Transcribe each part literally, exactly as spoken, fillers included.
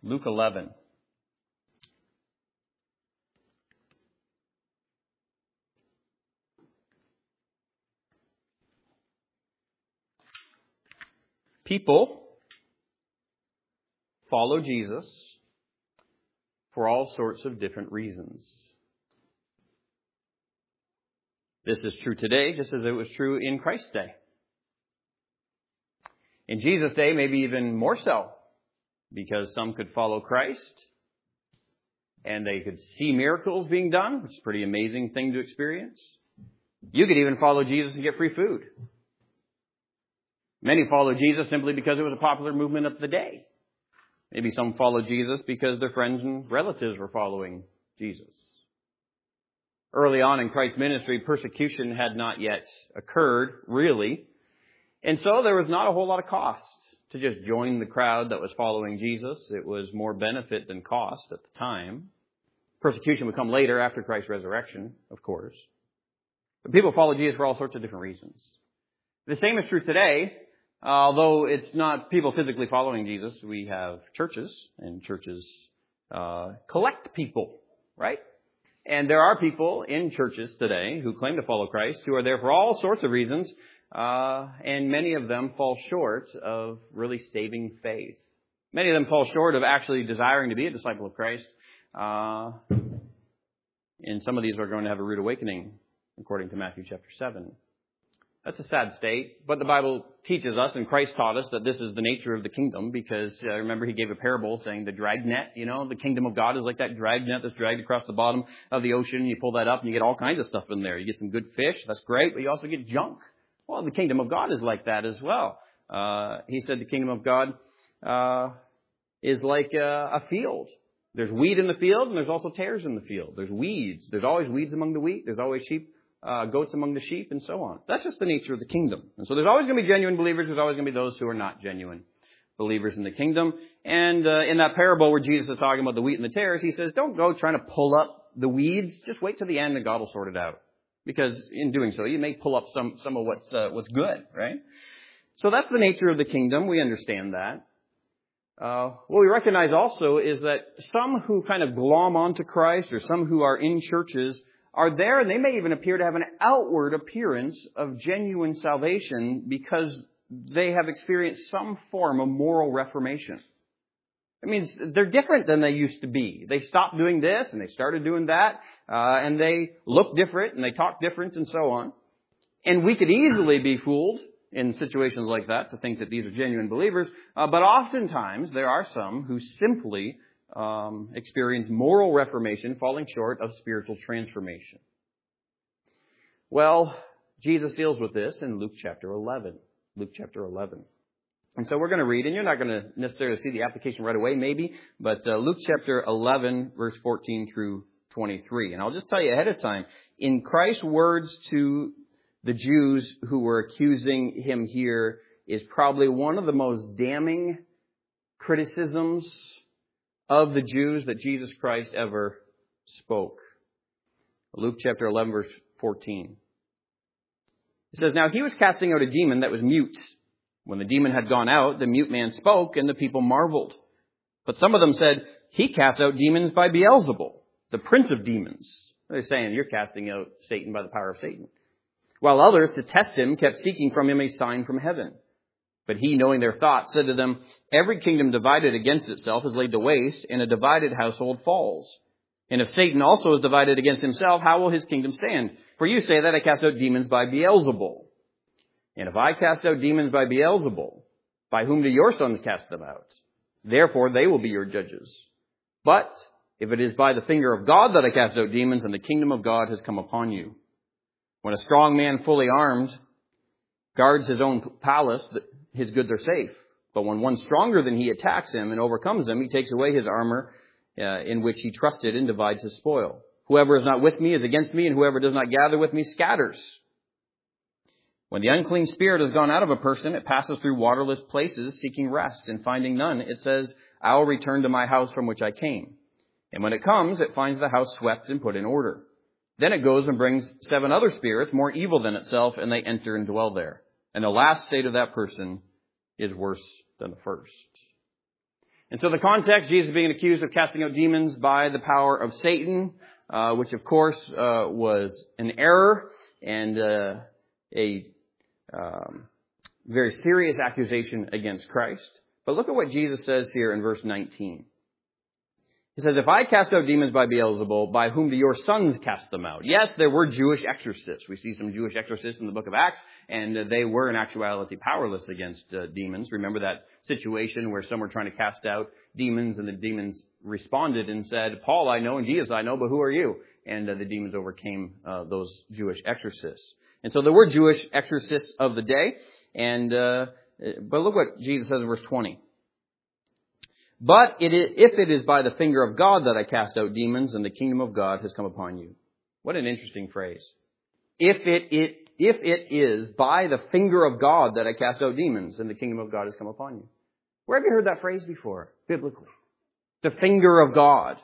Luke eleven. People follow Jesus for all sorts of different reasons. This is true today, just as it was true in Christ's day. In Jesus' day, maybe even more so, because some could follow Christ and they could see miracles being done, which is a pretty amazing thing to experience. You could even follow Jesus and get free food. Many follow Jesus simply because it was a popular movement of the day. Maybe some follow Jesus because their friends and relatives were following Jesus. Early on in Christ's ministry, persecution had not yet occurred, really. And so there was not a whole lot of cost to just join the crowd that was following Jesus. It was more benefit than cost at the time. Persecution would come later after Christ's resurrection, of course. But people follow Jesus for all sorts of different reasons. The same is true today. Although it's not people physically following Jesus, we have churches, and churches uh, collect people, right? And there are people in churches today who claim to follow Christ, who are there for all sorts of reasons, uh, and many of them fall short of really saving faith. Many of them fall short of actually desiring to be a disciple of Christ, uh, and some of these are going to have a rude awakening, according to Matthew chapter seven. That's a sad state, but the Bible teaches us, and Christ taught us, that this is the nature of the kingdom, because uh, remember he gave a parable saying the dragnet, you know, the kingdom of God is like that dragnet that's dragged across the bottom of the ocean. You pull that up and you get all kinds of stuff in there. You get some good fish, that's great, but you also get junk. Well, the kingdom of God is like that as well. Uh, he said the kingdom of God uh, is like a, a field. There's wheat in the field and there's also tares in the field. There's weeds. There's always weeds among the wheat. There's always sheep. Uh, goats among the sheep, and so on. That's just the nature of the kingdom. And so there's always going to be genuine believers. There's always going to be those who are not genuine believers in the kingdom. And uh, in that parable where Jesus is talking about the wheat and the tares, he says, don't go trying to pull up the weeds. Just wait till the end and God will sort it out. Because in doing so, you may pull up some, some of what's, uh, what's good, right? So that's the nature of the kingdom. We understand that. Uh, what we recognize also is that some who kind of glom onto Christ, or some who are in churches, are there, and they may even appear to have an outward appearance of genuine salvation because they have experienced some form of moral reformation. It means they're different than they used to be. They stopped doing this and they started doing that, uh, and they look different and they talk different and so on. And we could easily be fooled in situations like that to think that these are genuine believers, uh, but oftentimes there are some who simply Um, experience moral reformation, falling short of spiritual transformation. Well, Jesus deals with this in Luke chapter eleven. Luke chapter eleven. And so we're going to read, and you're not going to necessarily see the application right away, maybe, but uh, Luke chapter eleven, verse fourteen through twenty-three. And I'll just tell you ahead of time, in Christ's words to the Jews who were accusing him here is probably one of the most damning criticisms of the Jews that Jesus Christ ever spoke. Luke chapter eleven, verse fourteen. It says, "Now he was casting out a demon that was mute. When the demon had gone out, the mute man spoke, and the people marveled. But some of them said, 'He casts out demons by Beelzebul, the prince of demons.'" They're saying, "You're casting out Satan by the power of Satan." While others, to test him, kept seeking from him a sign from heaven. But he, knowing their thoughts, said to them, "Every kingdom divided against itself is laid to waste, and a divided household falls. And if Satan also is divided against himself, how will his kingdom stand? For you say that I cast out demons by Beelzebul. And if I cast out demons by Beelzebul, by whom do your sons cast them out? Therefore they will be your judges. But if it is by the finger of God that I cast out demons, and the kingdom of God has come upon you. When a strong man fully armed guards his own palace, his goods are safe. But when one stronger than he attacks him and overcomes him, he takes away his armor uh, in which he trusted and divides his spoil. Whoever is not with me is against me, and whoever does not gather with me scatters. When the unclean spirit has gone out of a person, it passes through waterless places, seeking rest, and finding none, it says, 'I will return to my house from which I came.' And when it comes, it finds the house swept and put in order. Then it goes and brings seven other spirits more evil than itself, and they enter and dwell there. And the last state of that person is worse than the first." And so the context, Jesus being accused of casting out demons by the power of Satan, uh, which of course uh, was an error and uh, a um, very serious accusation against Christ. But look at what Jesus says here in verse nineteen. He says, if I cast out demons by Beelzebul, by whom do your sons cast them out? Yes, there were Jewish exorcists. We see some Jewish exorcists in the book of Acts, and uh, they were in actuality powerless against uh, demons. Remember that situation where some were trying to cast out demons, and the demons responded and said, Paul I know and Jesus I know, but who are you? And uh, the demons overcame uh, those Jewish exorcists. And so there were Jewish exorcists of the day, and uh, but look what Jesus says in verse twenty. But it is, if it is by the finger of God that I cast out demons, and the kingdom of God has come upon you. What an interesting phrase. If it, it, if it is by the finger of God that I cast out demons, and the kingdom of God has come upon you. Where have you heard that phrase before, biblically? The finger of God.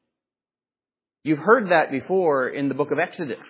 You've heard that before in the book of Exodus.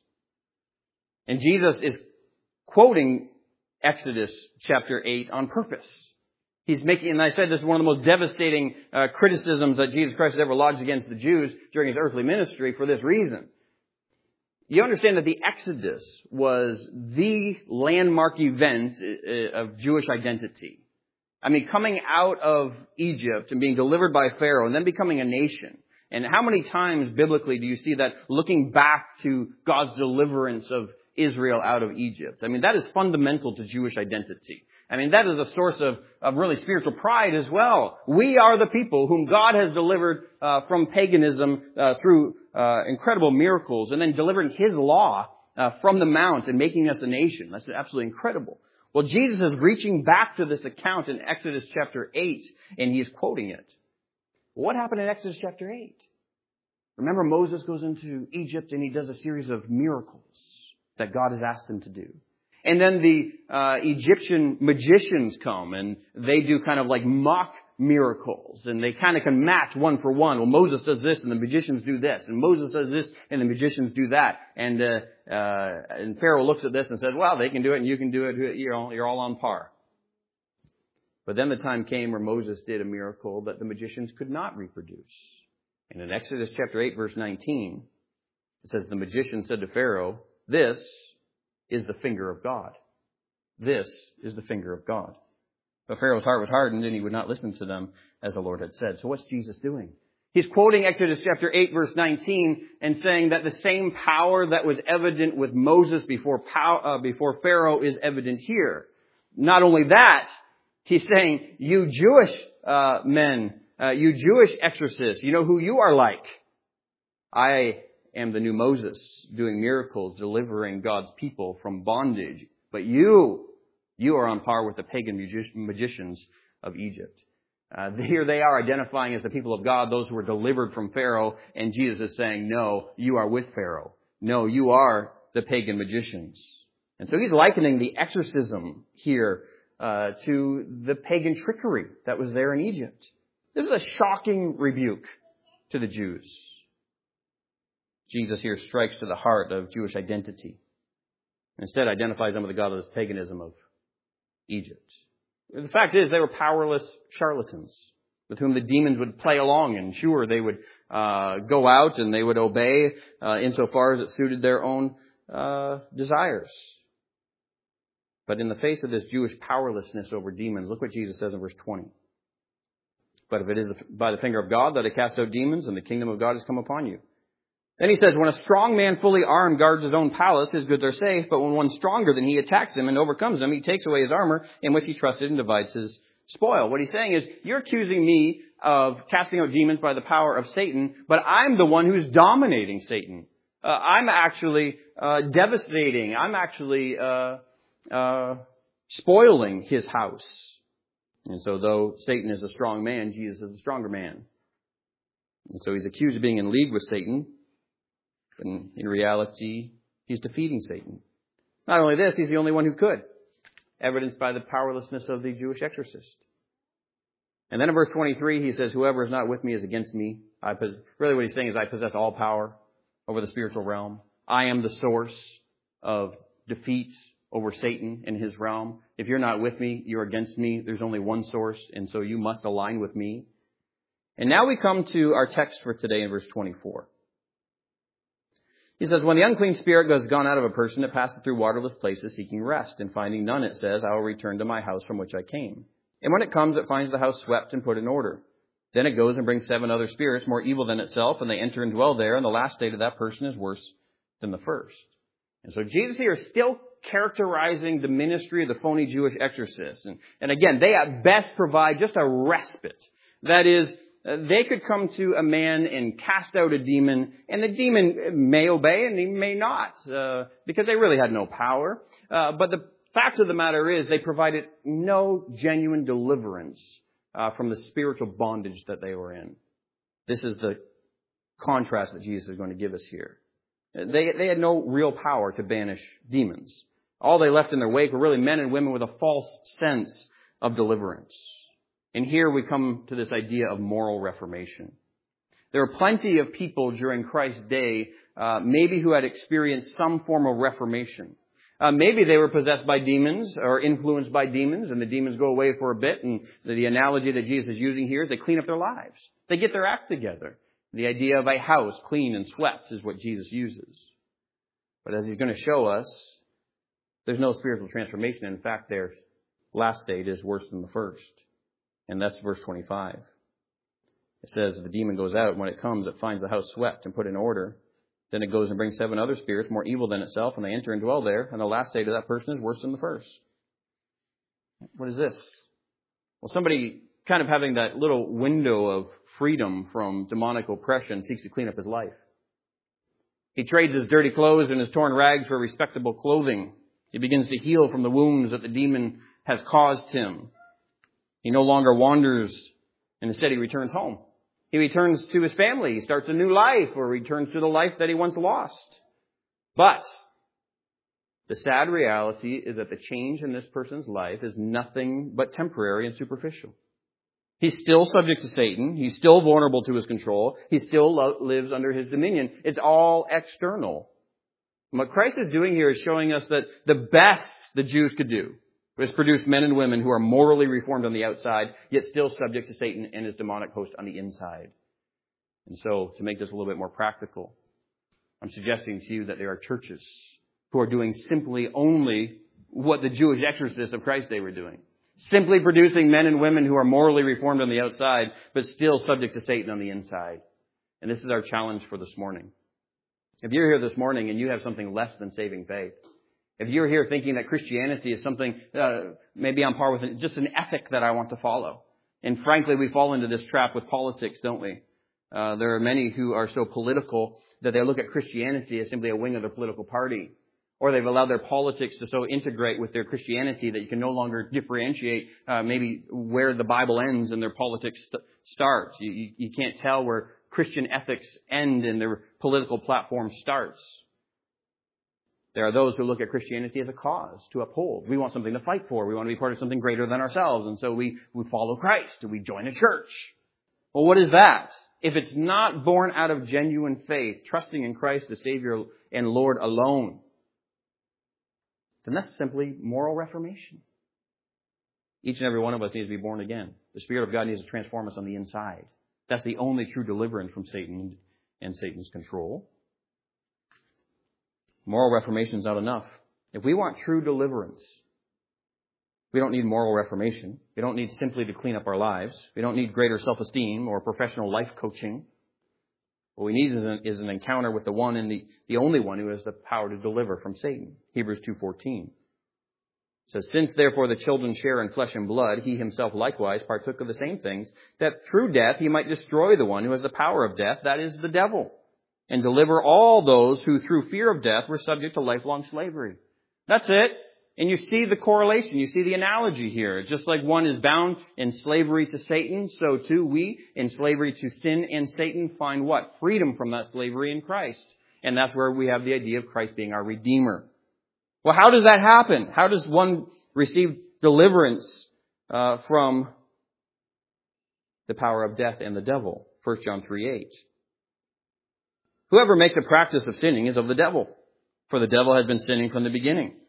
And Jesus is quoting Exodus chapter eight on purpose. He's making, and I said this is one of the most devastating uh, criticisms that Jesus Christ has ever lodged against the Jews during his earthly ministry for this reason. You understand that the Exodus was the landmark event uh, of Jewish identity. I mean, coming out of Egypt and being delivered by Pharaoh and then becoming a nation. And how many times biblically do you see that looking back to God's deliverance of Israel out of Egypt? I mean, that is fundamental to Jewish identity. I mean, that is a source of, of really spiritual pride as well. We are the people whom God has delivered uh, from paganism uh, through uh, incredible miracles, and then delivering His law uh, from the mount and making us a nation. That's absolutely incredible. Well, Jesus is reaching back to this account in Exodus chapter eight, and he is quoting it. What happened in Exodus chapter eight? Remember, Moses goes into Egypt and he does a series of miracles that God has asked him to do. And then the uh, Egyptian magicians come and they do kind of like mock miracles. And they kind of can match one for one. Well, Moses does this and the magicians do this. And Moses does this and the magicians do that. And uh, uh, and Pharaoh looks at this and says, well, they can do it and you can do it. You're all, you're all on par. But then the time came where Moses did a miracle that the magicians could not reproduce. And in Exodus chapter eight, verse nineteen, it says, the magician said to Pharaoh, this is the finger of God. This is the finger of God. But Pharaoh's heart was hardened and he would not listen to them as the Lord had said. So what's Jesus doing? He's quoting Exodus chapter eight, verse nineteen, and saying that the same power that was evident with Moses before, pow, uh, before Pharaoh is evident here. Not only that, he's saying, you Jewish uh, men, uh, you Jewish exorcists, you know who you are like. I am the new Moses, doing miracles, delivering God's people from bondage. But you, you are on par with the pagan magi- magicians of Egypt. Uh, here they are identifying as the people of God, those who were delivered from Pharaoh, and Jesus is saying, no, you are with Pharaoh. No, you are the pagan magicians. And so he's likening the exorcism here uh, to the pagan trickery that was there in Egypt. This is a shocking rebuke to the Jews. Jesus here strikes to the heart of Jewish identity. Instead, identifies them with the godless paganism of Egypt. The fact is, they were powerless charlatans with whom the demons would play along, and sure, they would uh, go out and they would obey uh, insofar as it suited their own uh, desires. But in the face of this Jewish powerlessness over demons, look what Jesus says in verse twenty. But if it is by the finger of God that I cast out demons, and the kingdom of God has come upon you. Then he says, when a strong man fully armed guards his own palace, his goods are safe. But when one stronger than he attacks him and overcomes him, he takes away his armor in which he trusted and divides his spoil. What he's saying is, you're accusing me of casting out demons by the power of Satan, but I'm the one who's dominating Satan. Uh, I'm actually uh, devastating. I'm actually uh, uh, spoiling his house. And so though Satan is a strong man, Jesus is a stronger man. And so he's accused of being in league with Satan. And in reality, he's defeating Satan. Not only this, he's the only one who could. Evidenced by the powerlessness of the Jewish exorcist. And then in verse twenty-three, he says, whoever is not with me is against me. I pos- really what he's saying is, I possess all power over the spiritual realm. I am the source of defeat over Satan and his realm. If you're not with me, you're against me. There's only one source, and so you must align with me. And now we come to our text for today in verse twenty-four. He says, when the unclean spirit has gone out of a person, it passes through waterless places seeking rest, and finding none, it says, I will return to my house from which I came. And when it comes, it finds the house swept and put in order. Then it goes and brings seven other spirits more evil than itself, and they enter and dwell there, and the last state of that person is worse than the first. And so Jesus here is still characterizing the ministry of the phony Jewish exorcists. And, and again, they at best provide just a respite. That is, they could come to a man and cast out a demon, and the demon may obey and he may not, uh, because they really had no power. Uh, but the fact of the matter is they provided no genuine deliverance uh, from the spiritual bondage that they were in. This is the contrast that Jesus is going to give us here. They, they had no real power to banish demons. All they left in their wake were really men and women with a false sense of deliverance. And here we come to this idea of moral reformation. There are plenty of people during Christ's day, uh, maybe who had experienced some form of reformation. Uh, maybe they were possessed by demons or influenced by demons, and the demons go away for a bit. And the, the analogy that Jesus is using here is they clean up their lives. They get their act together. The idea of a house clean and swept is what Jesus uses. But as he's going to show us, there's no spiritual transformation. In fact, their last state is worse than the first. And that's verse twenty-five. It says, the demon goes out. When it comes, it finds the house swept and put in order. Then it goes and brings seven other spirits more evil than itself, and they enter and dwell there. And the last state of that person is worse than the first. What is this? Well, somebody kind of having that little window of freedom from demonic oppression seeks to clean up his life. He trades his dirty clothes and his torn rags for respectable clothing. He begins to heal from the wounds that the demon has caused him. He no longer wanders, and instead he returns home. He returns to his family. He starts a new life, or returns to the life that he once lost. But the sad reality is that the change in this person's life is nothing but temporary and superficial. He's still subject to Satan. He's still vulnerable to his control. He still lo- lives under his dominion. It's all external. And what Christ is doing here is showing us that the best the Jews could do was produce men and women who are morally reformed on the outside, yet still subject to Satan and his demonic host on the inside. And so, to make this a little bit more practical, I'm suggesting to you that there are churches who are doing simply only what the Jewish exorcists of Christ's day were doing. Simply producing men and women who are morally reformed on the outside, but still subject to Satan on the inside. And this is our challenge for this morning. If you're here this morning and you have something less than saving faith, if you're here thinking that Christianity is something uh, maybe on par with an, just an ethic that I want to follow, and frankly, we fall into this trap with politics, don't we? Uh, there are many who are so political that they look at Christianity as simply a wing of their political party. Or they've allowed their politics to so integrate with their Christianity that you can no longer differentiate uh, maybe where the Bible ends and their politics st- starts. You, you, you can't tell where Christian ethics end and their political platform starts. There are those who look at Christianity as a cause to uphold. We want something to fight for. We want to be part of something greater than ourselves. And so we, we follow Christ and we join a church. Well, what is that? If it's not born out of genuine faith, trusting in Christ as Savior and Lord alone, then that's simply moral reformation. Each and every one of us needs to be born again. The Spirit of God needs to transform us on the inside. That's the only true deliverance from Satan and Satan's control. Moral reformation is not enough. If we want true deliverance, we don't need moral reformation. We don't need simply to clean up our lives. We don't need greater self-esteem or professional life coaching. What we need is an, is an encounter with the one and the, the only one who has the power to deliver from Satan. Hebrews two fourteen says, since therefore the children share in flesh and blood, he himself likewise partook of the same things, that through death he might destroy the one who has the power of death, that is the devil, and deliver all those who through fear of death were subject to lifelong slavery. That's it. And you see the correlation. You see the analogy here. Just like one is bound in slavery to Satan, so too we, in slavery to sin and Satan, find what? Freedom from that slavery in Christ. And that's where we have the idea of Christ being our Redeemer. Well, how does that happen? How does one receive deliverance uh, from the power of death and the devil? First John three eight. Whoever makes a practice of sinning is of the devil, for the devil has been sinning from the beginning.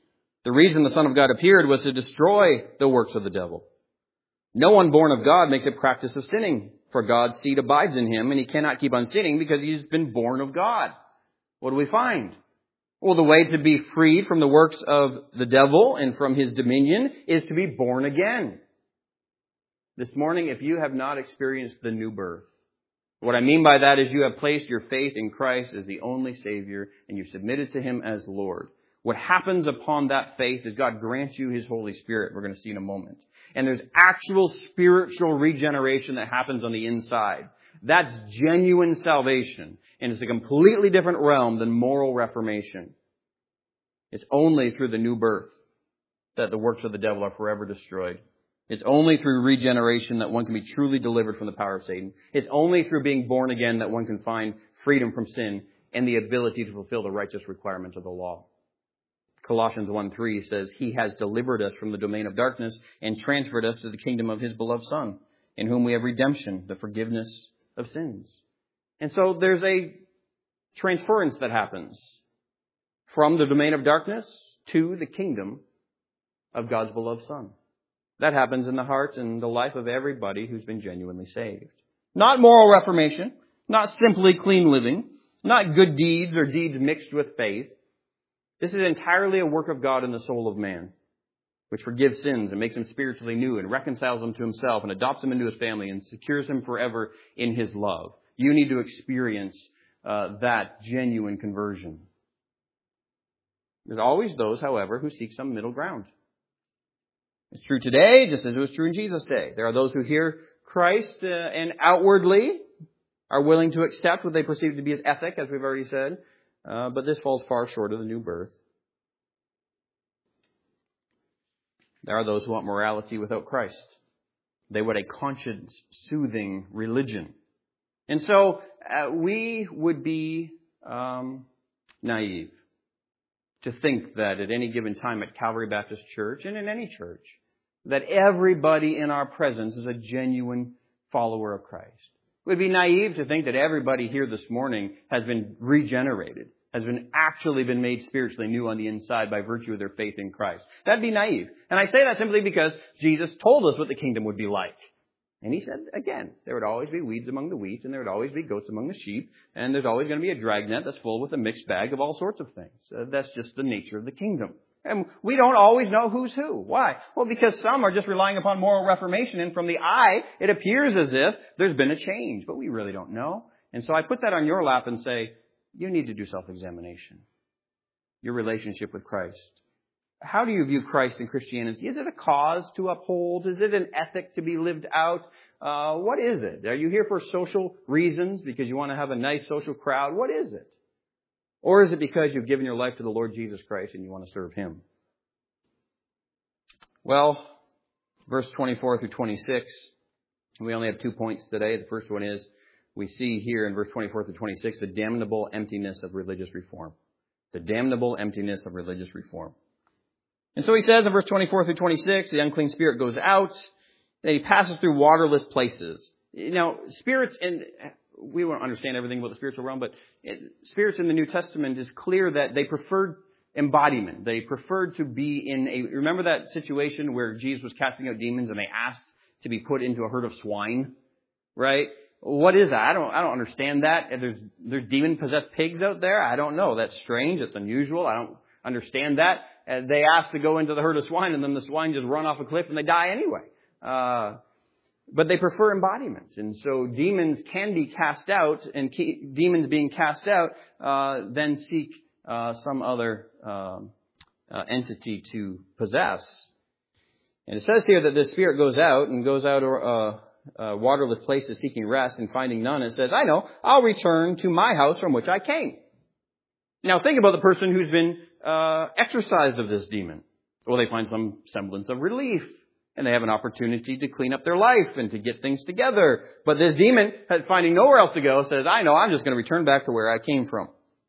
The reason the Son of God appeared was to destroy the works of the devil. No one born of God makes a practice of sinning, for God's seed abides in him, and he cannot keep on sinning because he's been born of God. What do we find? Well, the way to be freed from the works of the devil and from his dominion is to be born again. This morning, if you have not experienced the new birth, what I mean by that is you have placed your faith in Christ as the only Savior and you've submitted to him as Lord. What happens upon that faith is God grants you his Holy Spirit. We're going to see in a moment. And there's actual spiritual regeneration that happens on the inside. That's genuine salvation. And it's a completely different realm than moral reformation. It's only through the new birth that the works of the devil are forever destroyed. It's only through regeneration that one can be truly delivered from the power of Satan. It's only through being born again that one can find freedom from sin and the ability to fulfill the righteous requirements of the law. Colossians one three says, He has delivered us from the domain of darkness and transferred us to the kingdom of His beloved Son, in whom we have redemption, the forgiveness of sins. And so there's a transference that happens from the domain of darkness to the kingdom of God's beloved Son. That happens in the heart and the life of everybody who's been genuinely saved. Not moral reformation, not simply clean living, not good deeds or deeds mixed with faith. This is entirely a work of God in the soul of man, which forgives sins and makes him spiritually new and reconciles him to himself and adopts him into his family and secures him forever in his love. You need to experience uh, that genuine conversion. There's always those, however, who seek some middle ground. It's true today, just as it was true in Jesus' day. There are those who hear Christ uh, and outwardly are willing to accept what they perceive to be his ethic, as we've already said. Uh, but this falls far short of the new birth. There are those who want morality without Christ. They want a conscience-soothing religion. And so uh, we would be um, naive to think that at any given time at Calvary Baptist Church and in any church, that everybody in our presence is a genuine follower of Christ. It would be naive to think that everybody here this morning has been regenerated, has been actually been made spiritually new on the inside by virtue of their faith in Christ. That'd be naive. And I say that simply because Jesus told us what the kingdom would be like. And he said, again, there would always be weeds among the wheat, and there would always be goats among the sheep, and there's always going to be a dragnet that's full with a mixed bag of all sorts of things. Uh, that's just the nature of the kingdom. And we don't always know who's who. Why? Well, because some are just relying upon moral reformation, and from the eye, it appears as if there's been a change, but we really don't know. And so I put that on your lap and say, you need to do self-examination. Your relationship with Christ. How do you view Christ and Christianity? Is it a cause to uphold? Is it an ethic to be lived out? Uh, what is it? Are you here for social reasons because you want to have a nice social crowd? What is it? Or is it because you've given your life to the Lord Jesus Christ and you want to serve Him? Well, verse twenty-four through twenty-six, we only have two points today. The first one is, we see here in verse twenty-four through twenty-six, the damnable emptiness of religious reform. The damnable emptiness of religious reform. And so he says in verse twenty-four through twenty-six, the unclean spirit goes out, then he passes through waterless places. Now, spirits, and we won't understand everything about the spiritual realm, but it, spirits in the New Testament is clear that they preferred embodiment. They preferred to be in a, remember that situation where Jesus was casting out demons and they asked to be put into a herd of swine, right? What is that? I don't, I don't understand that. There's, there's demon-possessed pigs out there. I don't know. That's strange. It's unusual. I don't understand that. And they ask to go into the herd of swine, and then the swine just run off a cliff and they die anyway. Uh, but they prefer embodiment. And so demons can be cast out, and ke- demons being cast out, uh, then seek uh, some other uh, uh, entity to possess. And it says here that the spirit goes out and goes out uh, uh, waterless places seeking rest, and finding none. It says, I know, I'll return to my house from which I came. Now think about the person who's been uh, exorcised of this demon. Well, they find some semblance of relief, and they have an opportunity to clean up their life and to get things together. But this demon, finding nowhere else to go, says, I know, I'm just going to return back to where I came from.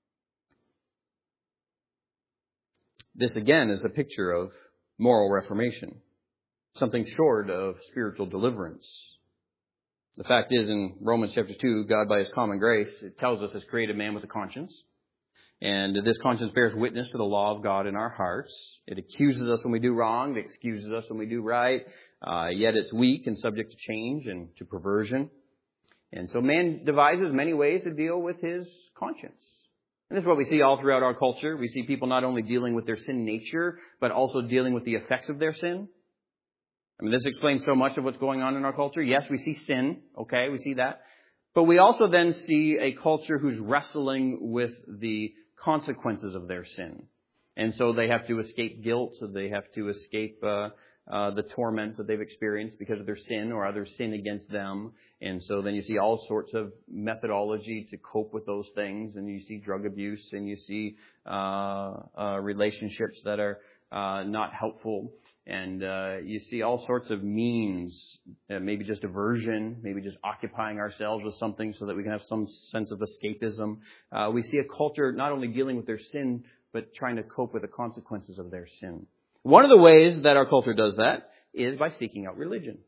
This again is a picture of moral reformation, something short of spiritual deliverance. The fact is, in Romans chapter two, God by His common grace, it tells us, has created man with a conscience. And this conscience bears witness to the law of God in our hearts. It accuses us when we do wrong. It excuses us when we do right. Uh, yet it's weak and subject to change and to perversion. And so man devises many ways to deal with his conscience. And this is what we see all throughout our culture. We see people not only dealing with their sin nature, but also dealing with the effects of their sin. I mean, this explains so much of what's going on in our culture. Yes, we see sin. Okay, we see that. But we also then see a culture who's wrestling with the consequences of their sin. And so they have to escape guilt. So they have to escape uh, uh, the torments that they've experienced because of their sin or others' sin against them. And so then you see all sorts of methodology to cope with those things. And you see drug abuse and you see uh, uh, relationships that are uh, not helpful. And uh, you see all sorts of means, uh, maybe just aversion, maybe just occupying ourselves with something so that we can have some sense of escapism. Uh, we see a culture not only dealing with their sin, but trying to cope with the consequences of their sin. One of the ways that our culture does that is by seeking out religion.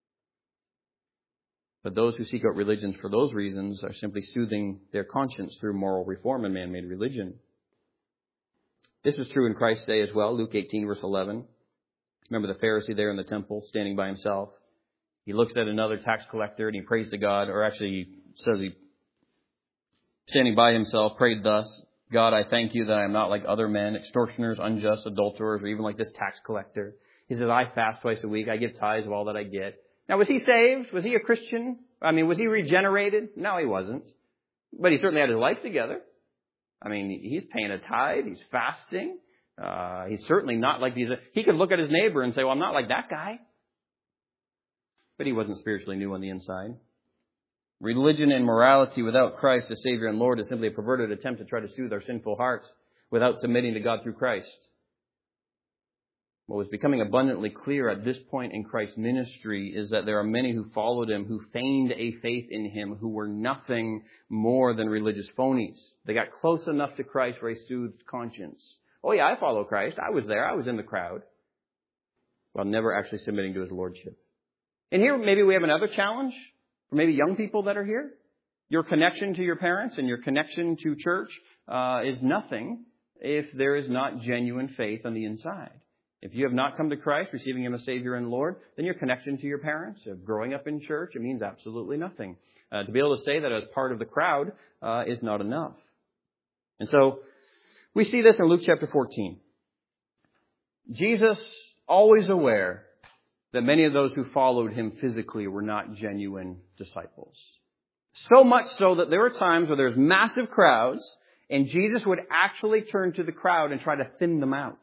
But those who seek out religions for those reasons are simply soothing their conscience through moral reform and man-made religion. This was true in Christ's day as well. Luke eighteen, verse eleven. Remember the Pharisee there in the temple, standing by himself. He looks at another tax collector and he prays to God, or actually he says he, standing by himself, prayed thus, God, I thank you that I am not like other men, extortioners, unjust, adulterers, or even like this tax collector. He says, I fast twice a week. I give tithes of all that I get. Now, was he saved? Was he a Christian? I mean, was he regenerated? No, he wasn't. But he certainly had his life together. I mean, he's paying a tithe. He's fasting. Uh, he's certainly not like these. He could look at his neighbor and say, well, I'm not like that guy. But he wasn't spiritually new on the inside. Religion and morality without Christ as Savior and Lord is simply a perverted attempt to try to soothe our sinful hearts without submitting to God through Christ. What was becoming abundantly clear at this point in Christ's ministry is that there are many who followed him, who feigned a faith in him, who were nothing more than religious phonies. They got close enough to Christ for a soothed conscience. Oh yeah, I follow Christ. I was there. I was in the crowd. While never actually submitting to his lordship. And here maybe we have another challenge for maybe young people that are here. Your connection to your parents and your connection to church uh, is nothing if there is not genuine faith on the inside. If you have not come to Christ, receiving him as Savior and Lord, then your connection to your parents, of growing up in church, it means absolutely nothing. Uh, to be able to say that as part of the crowd uh, is not enough. And so we see this in Luke chapter fourteen. Jesus, always aware that many of those who followed him physically were not genuine disciples. So much so that there were times where there's massive crowds and Jesus would actually turn to the crowd and try to thin them out.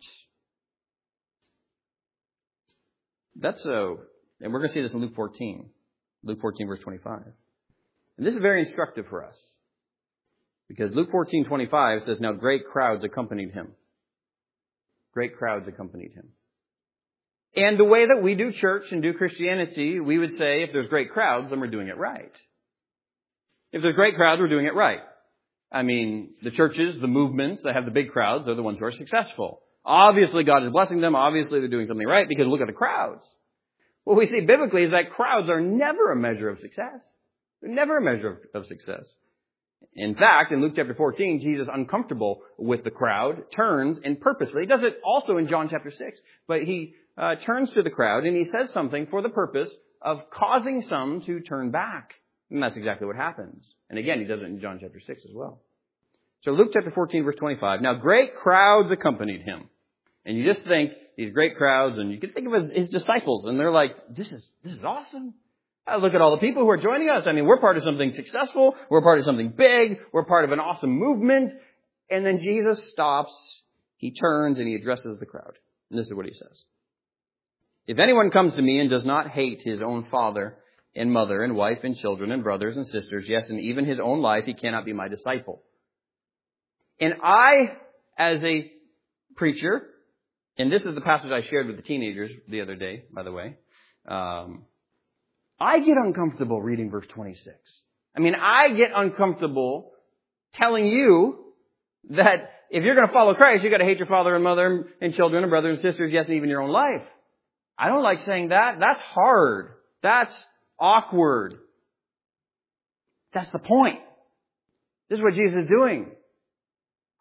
That's so, and we're going to see this in Luke fourteen. Luke fourteen, verse twenty-five. And this is very instructive for us. Because Luke fourteen, twenty-five says, now great crowds accompanied him. Great crowds accompanied him. And the way that we do church and do Christianity, we would say if there's great crowds, then we're doing it right. If there's great crowds, we're doing it right. I mean, the churches, the movements that have the big crowds are the ones who are successful. Obviously, God is blessing them. Obviously, they're doing something right because look at the crowds. What we see biblically is that crowds are never a measure of success. They're never a measure of, of success. In fact, in Luke chapter fourteen, Jesus, uncomfortable with the crowd, turns and purposely, he does it also in John chapter six, but he uh, turns to the crowd and he says something for the purpose of causing some to turn back. And that's exactly what happens. And again, he does it in John chapter six as well. So Luke chapter fourteen, verse twenty-five, now great crowds accompanied him. And you just think these great crowds, and you can think of his, his disciples, and they're like, this is this is awesome. Uh, look at all the people who are joining us. I mean, we're part of something successful. We're part of something big. We're part of an awesome movement. And then Jesus stops. He turns and he addresses the crowd. And this is what he says. If anyone comes to me and does not hate his own father and mother and wife and children and brothers and sisters, yes, and even his own life, he cannot be my disciple. And I, as a preacher, and this is the passage I shared with the teenagers the other day, by the way, um, I get uncomfortable reading verse twenty-six. I mean, I get uncomfortable telling you that if you're going to follow Christ, you've got to hate your father and mother and children and brothers and sisters, yes, and even your own life. I don't like saying that. That's hard. That's awkward. That's the point. This is what Jesus is doing.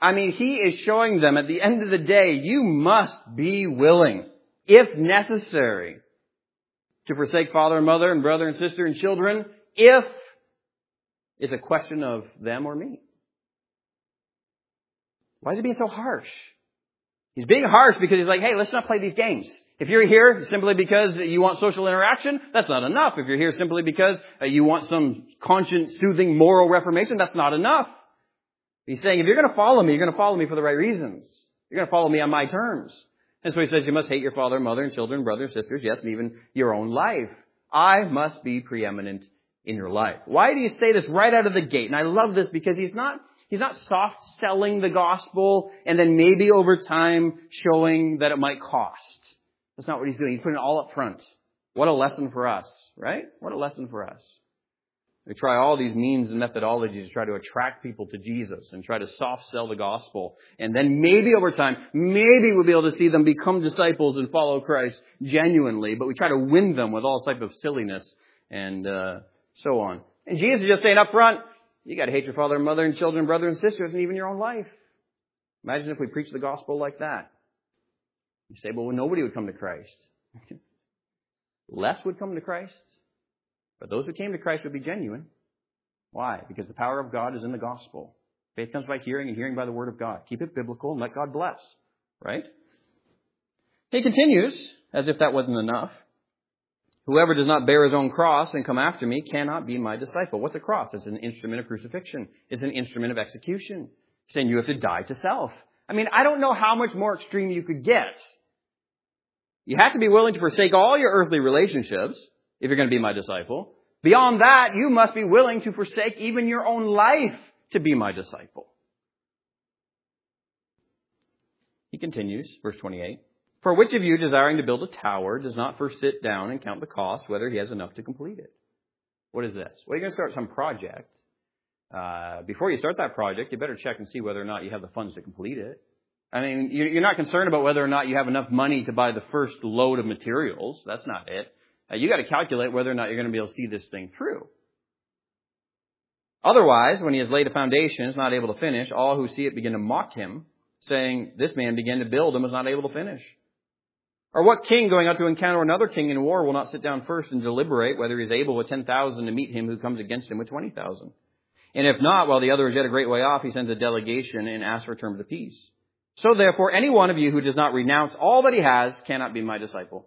I mean, he is showing them at the end of the day, you must be willing, if necessary, to forsake father and mother and brother and sister and children, if it's a question of them or me. Why is he being so harsh? He's being harsh because he's like, hey, let's not play these games. If you're here simply because you want social interaction, that's not enough. If you're here simply because you want some conscience-soothing moral reformation, that's not enough. He's saying, if you're going to follow me, you're going to follow me for the right reasons. You're going to follow me on my terms. And so he says, you must hate your father and mother and children, brothers, sisters, yes, and even your own life. I must be preeminent in your life. Why do you say this right out of the gate? And I love this because he's not He's not soft selling the gospel and then maybe over time showing that it might cost. That's not what he's doing. He's putting it all up front. What a lesson for us, right? What a lesson for us. We try all these means and methodologies to try to attract people to Jesus and try to soft sell the gospel. And then maybe over time, maybe we'll be able to see them become disciples and follow Christ genuinely. But we try to win them with all type of silliness and uh, so on. And Jesus is just saying up front, you got to hate your father and mother and children, brother and sisters, and even your own life. Imagine if we preached the gospel like that. You say, well, nobody would come to Christ. Less would come to Christ. But those who came to Christ would be genuine. Why? Because the power of God is in the gospel. Faith comes by hearing and hearing by the word of God. Keep it biblical and let God bless. Right? He continues, as if that wasn't enough. Whoever does not bear his own cross and come after me cannot be my disciple. What's a cross? It's an instrument of crucifixion. It's an instrument of execution. He's saying you have to die to self. I mean, I don't know how much more extreme you could get. You have to be willing to forsake all your earthly relationships if you're going to be my disciple. Beyond that, you must be willing to forsake even your own life to be my disciple. He continues, verse twenty-eight. For which of you, desiring to build a tower, does not first sit down and count the cost, whether he has enough to complete it? What is this? Well, you're going to start some project. Uh, before you start that project, you better check and see whether or not you have the funds to complete it. I mean, you're not concerned about whether or not you have enough money to buy the first load of materials. That's not it. Uh, you got to calculate whether or not you're going to be able to see this thing through. Otherwise, when he has laid a foundation, is not able to finish, all who see it begin to mock him, saying, this man began to build and was not able to finish. Or what king going out to encounter another king in war will not sit down first and deliberate whether he is able with ten thousand to meet him who comes against him with twenty thousand? And if not, while the other is yet a great way off, he sends a delegation and asks for terms of peace. So therefore, any one of you who does not renounce all that he has cannot be my disciple.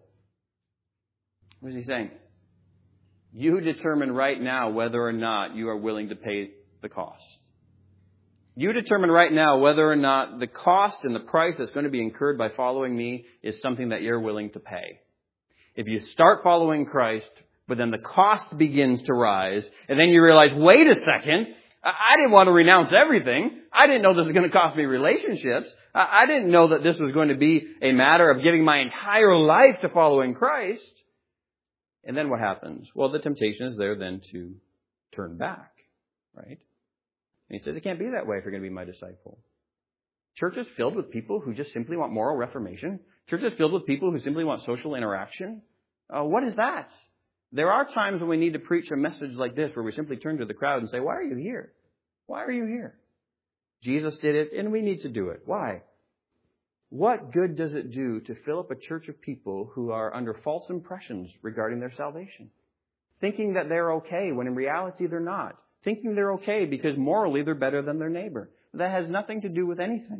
What is he saying? You determine right now whether or not you are willing to pay the cost. You determine right now whether or not the cost and the price that's going to be incurred by following me is something that you're willing to pay. If you start following Christ, but then the cost begins to rise, and then you realize, wait a second, I didn't want to renounce everything. I didn't know this was going to cost me relationships. I didn't know that this was going to be a matter of giving my entire life to following Christ. And then what happens? Well, the temptation is there then to turn back, right? And he says, it can't be that way if you're going to be my disciple. Churches filled with people who just simply want moral reformation. Churches filled with people who simply want social interaction. Uh, what is that? There are times when we need to preach a message like this where we simply turn to the crowd and say, why are you here? Why are you here? Jesus did it, and we need to do it. Why? What good does it do to fill up a church of people who are under false impressions regarding their salvation? Thinking that they're okay when in reality they're not. Thinking they're okay because morally they're better than their neighbor. That has nothing to do with anything.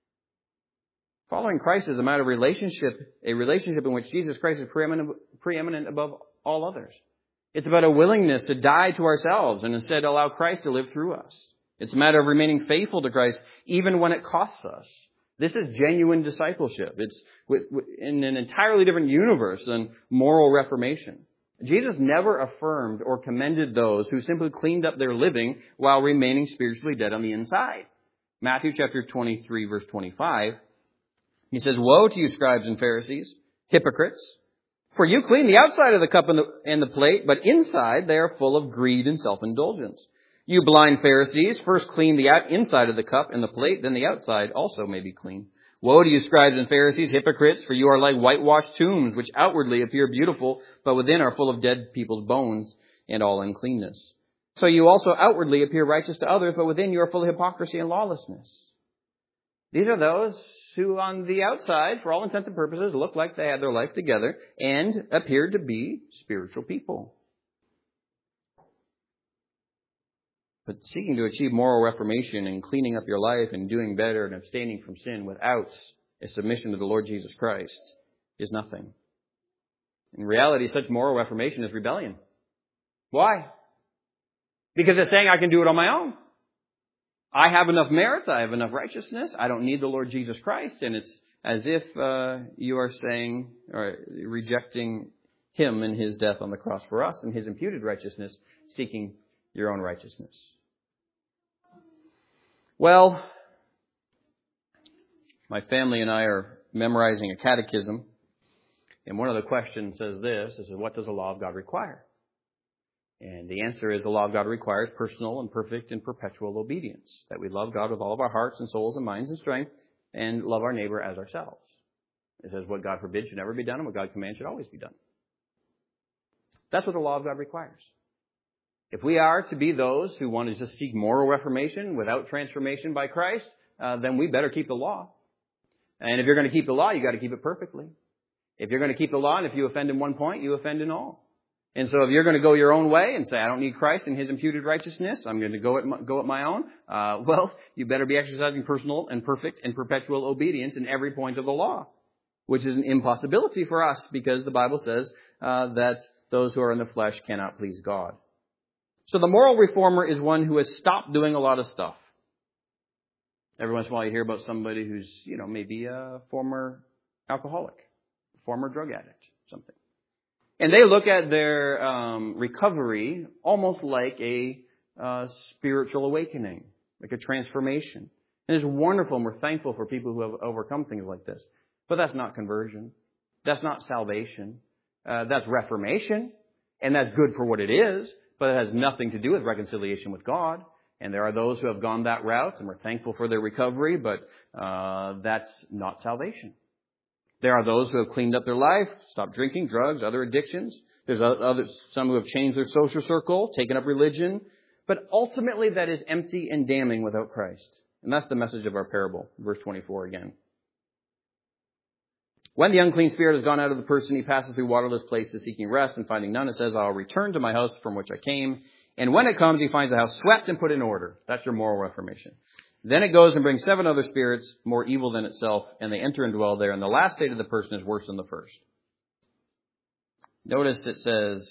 Following Christ is a matter of relationship, a relationship in which Jesus Christ is preeminent, preeminent above all others. It's about a willingness to die to ourselves and instead allow Christ to live through us. It's a matter of remaining faithful to Christ even when it costs us. This is genuine discipleship. It's in an entirely different universe than moral reformation. Jesus never affirmed or commended those who simply cleaned up their living while remaining spiritually dead on the inside. Matthew chapter twenty-three, verse twenty-five, he says, woe to you, scribes and Pharisees, hypocrites! For you clean the outside of the cup and the, and the plate, but inside they are full of greed and self-indulgence. You blind Pharisees, first clean the out, inside of the cup and the plate, then the outside also may be clean. Woe to you, scribes and Pharisees, hypocrites, for you are like whitewashed tombs, which outwardly appear beautiful, but within are full of dead people's bones and all uncleanness. So you also outwardly appear righteous to others, but within you are full of hypocrisy and lawlessness. These are those who on the outside, for all intents and purposes, look like they had their life together and appeared to be spiritual people. But seeking to achieve moral reformation and cleaning up your life and doing better and abstaining from sin without a submission to the Lord Jesus Christ is nothing. In reality, such moral reformation is rebellion. Why? Because it's saying I can do it on my own. I have enough merit. I have enough righteousness. I don't need the Lord Jesus Christ. And it's as if uh, you are saying or rejecting Him and His death on the cross for us and His imputed righteousness, seeking your own righteousness. Well, my family and I are memorizing a catechism. And one of the questions says this, is what does the law of God require? And the answer is the law of God requires personal and perfect and perpetual obedience. That we love God with all of our hearts and souls and minds and strength and love our neighbor as ourselves. It says what God forbids should never be done and what God commands should always be done. That's what the law of God requires. If we are to be those who want to just seek moral reformation without transformation by Christ, uh, then we better keep the law. And if you're going to keep the law, you've got to keep it perfectly. If you're going to keep the law, and if you offend in one point, you offend in all. And so if you're going to go your own way and say, I don't need Christ and His imputed righteousness, I'm going to go at my, go at my own, uh, well, you better be exercising personal and perfect and perpetual obedience in every point of the law, which is an impossibility for us because the Bible says uh, that those who are in the flesh cannot please God. So the moral reformer is one who has stopped doing a lot of stuff. Every once in a while you hear about somebody who's, you know, maybe a former alcoholic, former drug addict, something. And they look at their um, recovery almost like a uh, spiritual awakening, like a transformation. And it's wonderful, and we're thankful for people who have overcome things like this. But that's not conversion. That's not salvation. Uh, that's reformation. And that's good for what it is, but it has nothing to do with reconciliation with God. And there are those who have gone that route, and we're thankful for their recovery, but uh, that's not salvation. There are those who have cleaned up their life, stopped drinking, drugs, other addictions. There's others, some who have changed their social circle, taken up religion. But ultimately that is empty and damning without Christ. And that's the message of our parable, verse twenty-four again. When the unclean spirit has gone out of the person, he passes through waterless places seeking rest, and finding none, it says, I'll return to my house from which I came. And when it comes, he finds the house swept and put in order. That's your moral reformation. Then it goes and brings seven other spirits, more evil than itself, and they enter and dwell there. And the last state of the person is worse than the first. Notice it says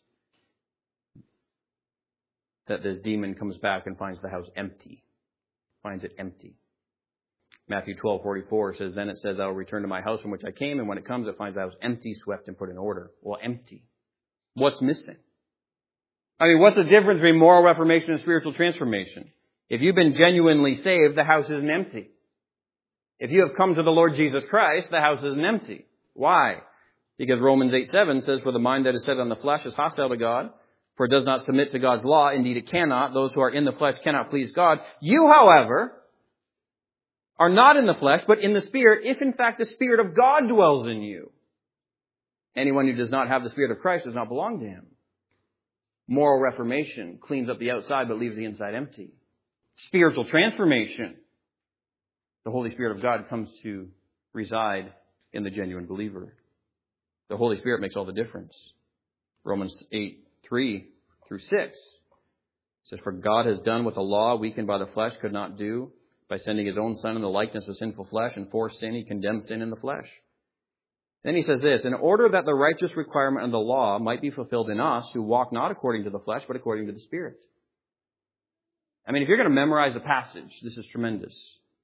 that this demon comes back and finds the house empty. Finds it empty. Matthew twelve forty-four says, then it says, I will return to my house from which I came. And when it comes, it finds the house empty, swept, and put in order. Well, empty. What's missing? I mean, what's the difference between moral reformation and spiritual transformation? If you've been genuinely saved, the house isn't empty. If you have come to the Lord Jesus Christ, the house isn't empty. Why? Because Romans eight seven says, for the mind that is set on the flesh is hostile to God, for it does not submit to God's law. Indeed, it cannot. Those who are in the flesh cannot please God. You, however, are not in the flesh, but in the Spirit, if in fact the Spirit of God dwells in you. Anyone who does not have the Spirit of Christ does not belong to Him. Moral reformation cleans up the outside but leaves the inside empty. Spiritual transformation. The Holy Spirit of God comes to reside in the genuine believer. The Holy Spirit makes all the difference. Romans eight three through six says, for God has done what the law, weakened by the flesh, could not do, by sending His own Son in the likeness of sinful flesh, and for sin He condemned sin in the flesh. Then he says this, in order that the righteous requirement of the law might be fulfilled in us who walk not according to the flesh, but according to the Spirit. I mean, if you're going to memorize a passage, this is tremendous.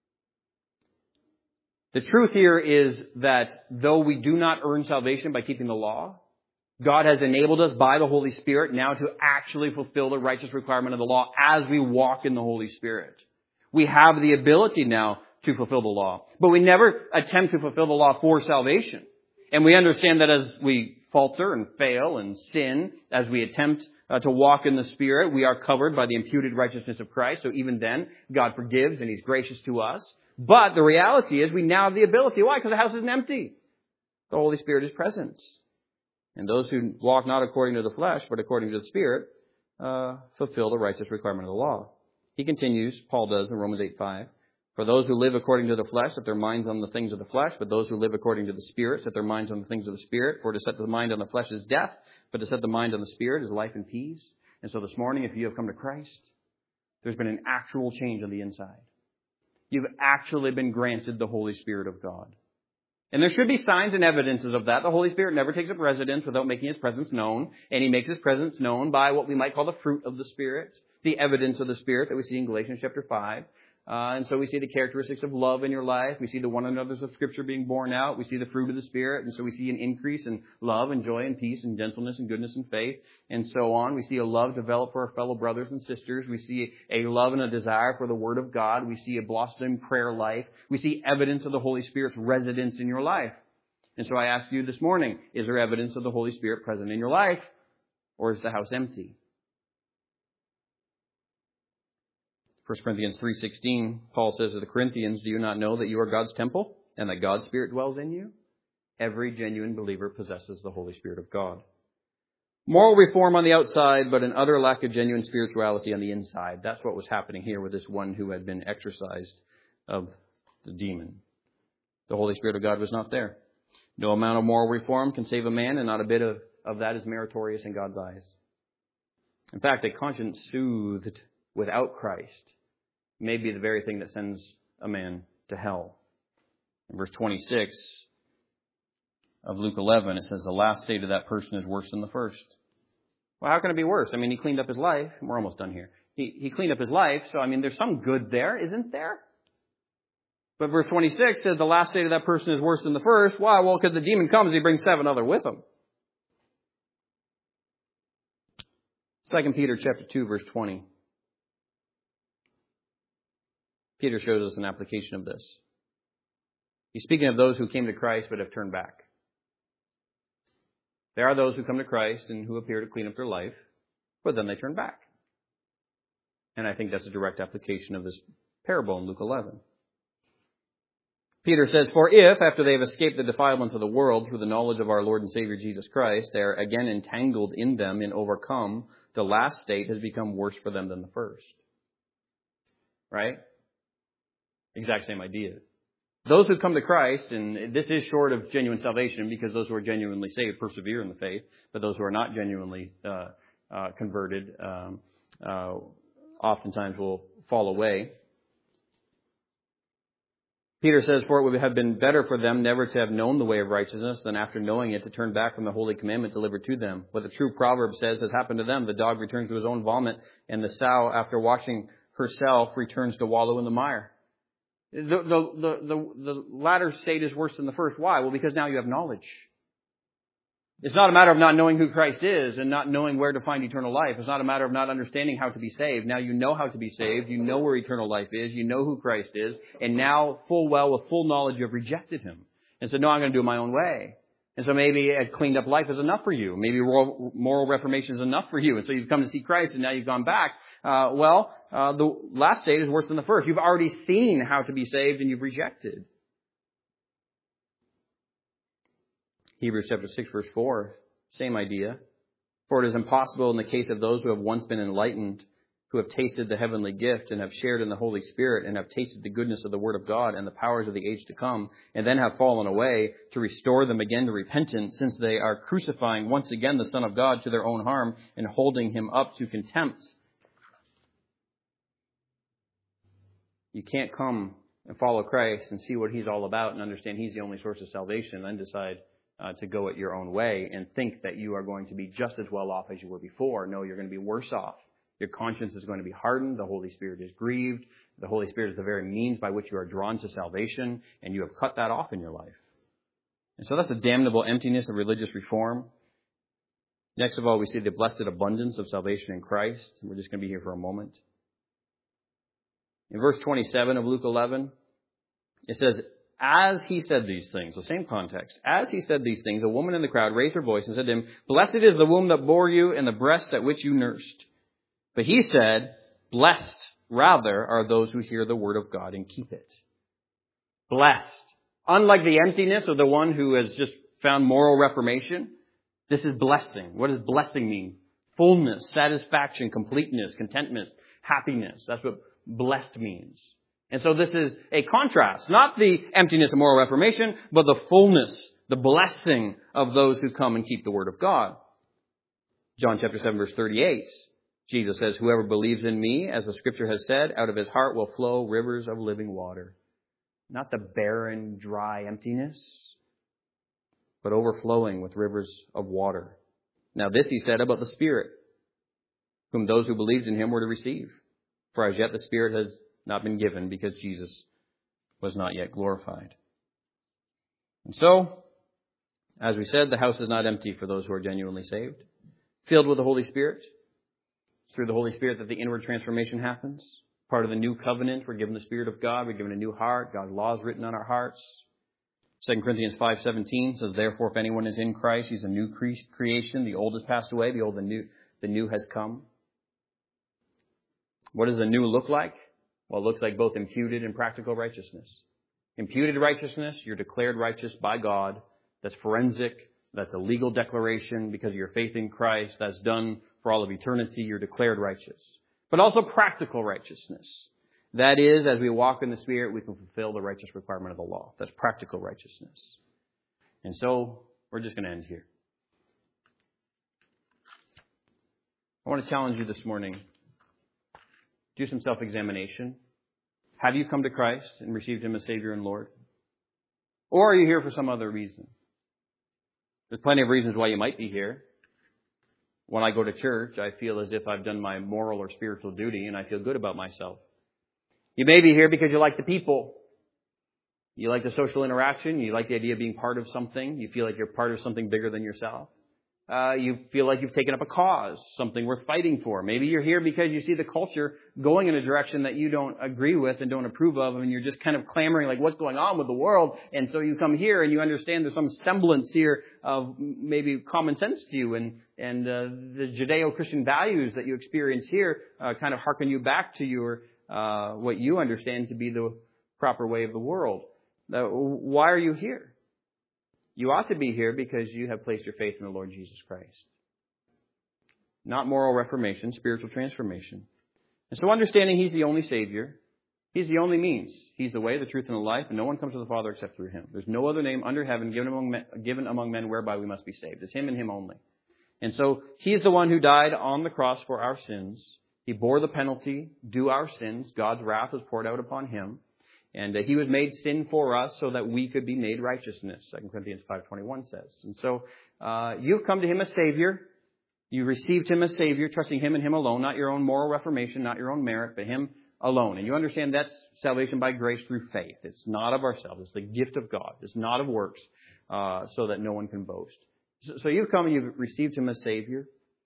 The truth here is that though we do not earn salvation by keeping the law, God has enabled us by the Holy Spirit now to actually fulfill the righteous requirement of the law as we walk in the Holy Spirit. We have the ability now to fulfill the law, but we never attempt to fulfill the law for salvation. And we understand that as we falter and fail and sin, as we attempt uh, to walk in the Spirit, we are covered by the imputed righteousness of Christ. So even then, God forgives and He's gracious to us. But the reality is we now have the ability. Why? Because the house isn't empty. The Holy Spirit is present. And those who walk not according to the flesh, but according to the Spirit, uh, fulfill the righteous requirement of the law. He continues, Paul does in Romans eight five, For those who live according to the flesh, set their minds on the things of the flesh. But those who live according to the Spirit, set their minds on the things of the Spirit. For to set the mind on the flesh is death, but to set the mind on the Spirit is life and peace. And so this morning, if you have come to Christ, there's been an actual change on the inside. You've actually been granted the Holy Spirit of God. And there should be signs and evidences of that. The Holy Spirit never takes up residence without making His presence known. And He makes His presence known by what we might call the fruit of the Spirit, the evidence of the Spirit that we see in Galatians chapter five. Uh, and so we see the characteristics of love in your life. We see the one another's of Scripture being borne out. We see the fruit of the Spirit. And so we see an increase in love and joy and peace and gentleness and goodness and faith and so on. We see a love develop for our fellow brothers and sisters. We see a love and a desire for the Word of God. We see a blossoming prayer life. We see evidence of the Holy Spirit's residence in your life. And so I ask you this morning, is there evidence of the Holy Spirit present in your life? Or is the house empty? First Corinthians three sixteen, Paul says to the Corinthians, do you not know that you are God's temple and that God's Spirit dwells in you? Every genuine believer possesses the Holy Spirit of God. Moral reform on the outside, but an utter lack of genuine spirituality on the inside. That's what was happening here with this one who had been exorcised of the demon. The Holy Spirit of God was not there. No amount of moral reform can save a man, and not a bit of, of that is meritorious in God's eyes. In fact, a conscience soothed without Christ may be the very thing that sends a man to hell. In verse twenty-six of Luke eleven, it says, the last state of that person is worse than the first. Well, how can it be worse? I mean, he cleaned up his life. We're almost done here. He, he cleaned up his life, so I mean, there's some good there, isn't there? But verse twenty-six says the last state of that person is worse than the first. Why? Well, because the demon comes, he brings seven other with him. Second Peter chapter two, verse twenty. Peter shows us an application of this. He's speaking of those who came to Christ but have turned back. There are those who come to Christ and who appear to clean up their life, but then they turn back. And I think that's a direct application of this parable in Luke eleven. Peter says, for if, after they have escaped the defilements of the world through the knowledge of our Lord and Savior Jesus Christ, they are again entangled in them and overcome, the last state has become worse for them than the first. Right? Exact same idea. Those who come to Christ, and this is short of genuine salvation because those who are genuinely saved persevere in the faith, but those who are not genuinely uh, uh, converted um, uh, oftentimes will fall away. Peter says, for it would have been better for them never to have known the way of righteousness than after knowing it to turn back from the holy commandment delivered to them. What the true proverb says has happened to them. The dog returns to his own vomit, and the sow, after washing herself, returns to wallow in the mire. The, the, the, the, the latter state is worse than the first. Why? Well, because now you have knowledge. It's not a matter of not knowing who Christ is and not knowing where to find eternal life. It's not a matter of not understanding how to be saved. Now you know how to be saved. You know where eternal life is. You know who Christ is. And now, full well, with full knowledge, you have rejected Him. And said, no, I'm going to do it my own way. And so maybe a cleaned up life is enough for you. Maybe moral reformation is enough for you. And so you've come to see Christ and now you've gone back. Uh, well, uh, the last state is worse than the first. You've already seen how to be saved and you've rejected. Hebrews chapter six, verse four, same idea. For it is impossible in the case of those who have once been enlightened, who have tasted the heavenly gift and have shared in the Holy Spirit and have tasted the goodness of the Word of God and the powers of the age to come, and then have fallen away, to restore them again to repentance, since they are crucifying once again the Son of God to their own harm and holding Him up to contempt. You can't come and follow Christ and see what He's all about and understand He's the only source of salvation and then decide uh, to go it your own way and think that you are going to be just as well off as you were before. No, you're going to be worse off. Your conscience is going to be hardened. The Holy Spirit is grieved. The Holy Spirit is the very means by which you are drawn to salvation, and you have cut that off in your life. And so that's the damnable emptiness of religious reform. Next of all, we see the blessed abundance of salvation in Christ. We're just going to be here for a moment. In verse twenty-seven of Luke eleven, it says, as he said these things, the same context, as he said these things, a woman in the crowd raised her voice and said to him, blessed is the womb that bore you and the breast at which you nursed. But he said, blessed rather are those who hear the word of God and keep it. Blessed. Unlike the emptiness of the one who has just found moral reformation, this is blessing. What does blessing mean? Fullness, satisfaction, completeness, contentment, happiness. That's what blessed means. And so this is a contrast, not the emptiness of moral reformation, but the fullness, the blessing of those who come and keep the word of God. John chapter seven, verse thirty-eight, Jesus says, whoever believes in me, as the scripture has said, out of his heart will flow rivers of living water. Not the barren, dry emptiness, but overflowing with rivers of water. Now this he said about the Spirit, whom those who believed in him were to receive. For as yet the Spirit has not been given, because Jesus was not yet glorified. And so, as we said, the house is not empty for those who are genuinely saved. Filled with the Holy Spirit. It's through the Holy Spirit that the inward transformation happens. Part of the new covenant, we're given the Spirit of God. We're given a new heart. God's law is written on our hearts. Second Corinthians five seventeen says, therefore, if anyone is in Christ, he's a new cre- creation. The old has passed away. Behold, the new, the new has come. What does the new look like? Well, it looks like both imputed and practical righteousness. Imputed righteousness, you're declared righteous by God. That's forensic. That's a legal declaration because of your faith in Christ. That's done for all of eternity. You're declared righteous. But also practical righteousness. That is, as we walk in the Spirit, we can fulfill the righteous requirement of the law. That's practical righteousness. And so, we're just going to end here. I want to challenge you this morning. Do some self-examination. Have you come to Christ and received Him as Savior and Lord? Or are you here for some other reason? There's plenty of reasons why you might be here. When I go to church, I feel as if I've done my moral or spiritual duty and I feel good about myself. You may be here because you like the people. You like the social interaction. You like the idea of being part of something. You feel like you're part of something bigger than yourself. Uh, you feel like you've taken up a cause, something worth fighting for. Maybe you're here because you see the culture going in a direction that you don't agree with and don't approve of, and you're just kind of clamoring like, what's going on with the world? And so you come here and you understand there's some semblance here of maybe common sense to you, and and uh, the Judeo-Christian values that you experience here uh, kind of hearken you back to your uh, what you understand to be the proper way of the world. Uh, why are you here? You ought to be here because you have placed your faith in the Lord Jesus Christ. Not moral reformation, spiritual transformation. And so understanding He's the only Savior, He's the only means. He's the way, the truth, and the life, and no one comes to the Father except through Him. There's no other name under heaven given among men, given among men whereby we must be saved. It's Him and Him only. And so He's the one who died on the cross for our sins. He bore the penalty due our sins. God's wrath was poured out upon Him. And uh, He was made sin for us so that we could be made righteousness, Second Corinthians five twenty-one says. And so uh, you've come to Him as Savior. You received Him as Savior, trusting Him and Him alone, not your own moral reformation, not your own merit, but Him alone. And you understand that's salvation by grace through faith. It's not of ourselves. It's the gift of God. It's not of works, uh, so that no one can boast. So, so you've come and you've received Him as Savior.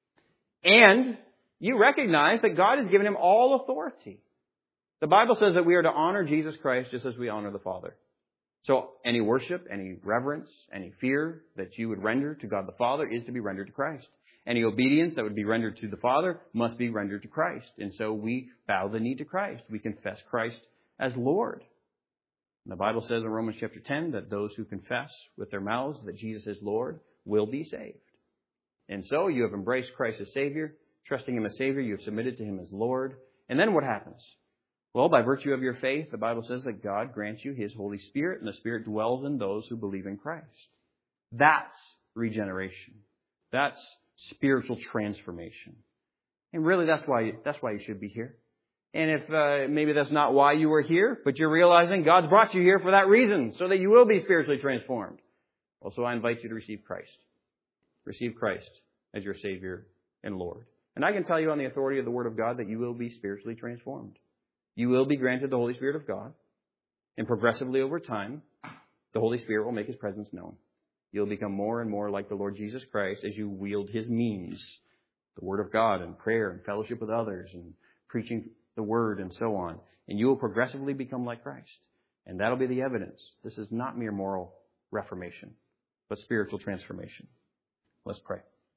And you recognize that God has given Him all authority. The Bible says that we are to honor Jesus Christ just as we honor the Father. So any worship, any reverence, any fear that you would render to God the Father is to be rendered to Christ. Any obedience that would be rendered to the Father must be rendered to Christ. And so we bow the knee to Christ. We confess Christ as Lord. And the Bible says in Romans chapter ten that those who confess with their mouths that Jesus is Lord will be saved. And so you have embraced Christ as Savior, trusting Him as Savior. You have submitted to Him as Lord. And then what happens? Well, by virtue of your faith, the Bible says that God grants you His Holy Spirit, and the Spirit dwells in those who believe in Christ. That's regeneration. That's spiritual transformation. And really, that's why, that's why you should be here. And if uh, maybe that's not why you were here, but you're realizing God's brought you here for that reason, so that you will be spiritually transformed. Well, so I invite you to receive Christ. Receive Christ as your Savior and Lord. And I can tell you on the authority of the Word of God that you will be spiritually transformed. You will be granted the Holy Spirit of God. And progressively over time, the Holy Spirit will make His presence known. You'll become more and more like the Lord Jesus Christ as you wield His means, the Word of God and prayer and fellowship with others and preaching the Word and so on. And you will progressively become like Christ. And that'll be the evidence. This is not mere moral reformation, but spiritual transformation. Let's pray.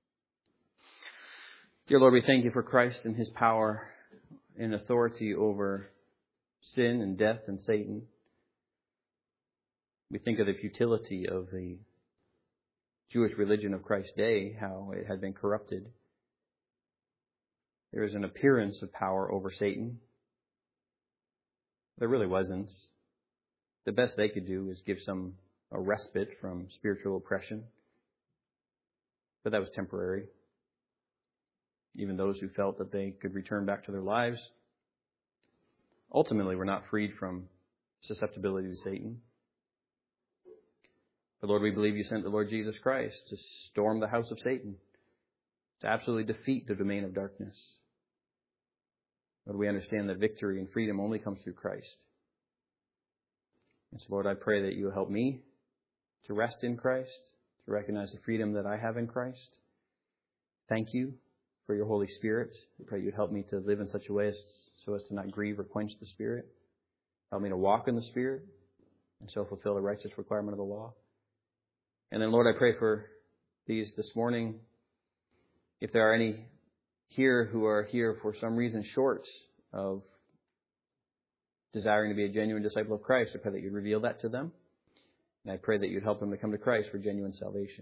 Dear Lord, we thank You for Christ and His power and authority over sin and death and Satan. We think of the futility of the Jewish religion of Christ's day, how it had been corrupted. There is an appearance of power over Satan. There really wasn't. The best they could do was give some a respite from spiritual oppression. But that was temporary. Even those who felt that they could return back to their lives ultimately were not freed from susceptibility to Satan. But Lord, we believe you sent the Lord Jesus Christ to storm the house of Satan, to absolutely defeat the domain of darkness. Lord, we understand that victory and freedom only comes through Christ. And so, Lord, I pray that you will help me to rest in Christ, to recognize the freedom that I have in Christ. Thank you for your Holy Spirit. I pray you'd help me to live in such a way as, so as to not grieve or quench the Spirit. Help me to walk in the Spirit and so fulfill the righteous requirement of the law. And then, Lord, I pray for these this morning. If there are any here who are here for some reason short of desiring to be a genuine disciple of Christ, I pray that you'd reveal that to them. And I pray that you'd help them to come to Christ for genuine salvation.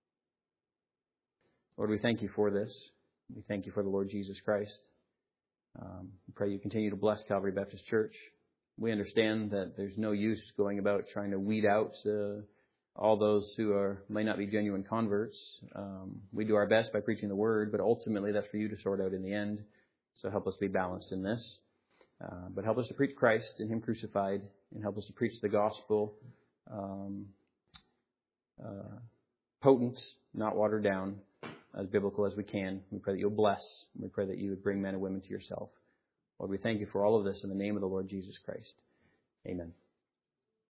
Lord, we thank you for this. We thank you for the Lord Jesus Christ. Um, we pray you continue to bless Calvary Baptist Church. We understand that there's no use going about trying to weed out uh, all those who are may not be genuine converts. Um, we do our best by preaching the Word, but ultimately that's for you to sort out in the end. So help us be balanced in this. Uh, but help us to preach Christ and Him crucified, and help us to preach the gospel um, uh, potent, not watered down, as biblical as we can. We pray that you'll bless. We pray that you would bring men and women to yourself. Lord, we thank you for all of this in the name of the Lord Jesus Christ. Amen.